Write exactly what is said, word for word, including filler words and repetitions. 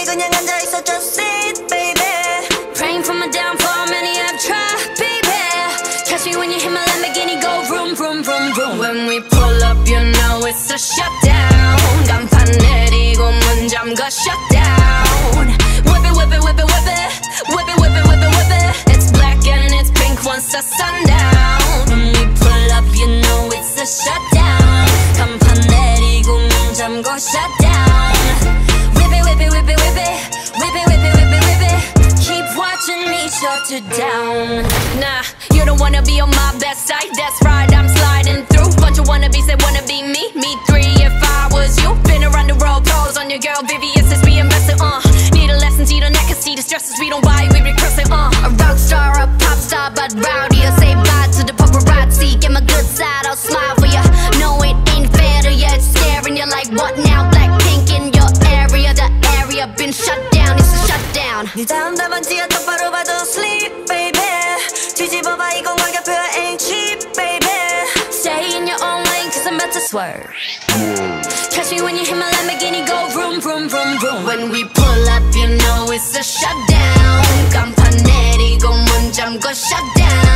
그냥 앉아있어 just sit baby. Praying for my downfall, many have tried, baby. Catch me when you hit my Lamborghini, go vroom, vroom, vroom, vroom. When we pull up, you know it's a shutdown. 간판 내리고 문 잠가 shutdown. Whip it, whip it, whip it, whip it. Whip it, whip it, whip it, whip it. It's black and it's pink once the sundown. When we pull up, you know it's a shutdown. 간판 내리고 문 잠가 shutdown. Whip it, whip it, whip it, whip it. Whip it, whip it, whip it, whip it. Keep watching me shut it down. Nah, you don't wanna be on my best side. That's right, I'm sliding through. Bunch of wannabes that wanna be me. Me three if I was you. Been around the world, pose on your girl, Vivian since we invested, uh. Need a lesson, see the neck, see the stresses we don't buy, we regress it, uh. A rock star, a pop star, but rowdy. I say bye to the paparazzi. Get my good side, I'll smile for ya. No, it ain't fair to ya, it's staring you like what now? Blackpink in your area, the area been shut down, it's a shutdown. 네 다음 답안지야 똑바로 봐도 sleep baby. 뒤집어봐 이건 가격표야 ain't cheap baby. Stay in your own lane cause I'm about to swerve. Catch me when you hit my Lamborghini, go vroom, vroom, vroom, vroom. When we pull up, you know it's a shutdown. 간판 내리고 문 잠궈 shutdown.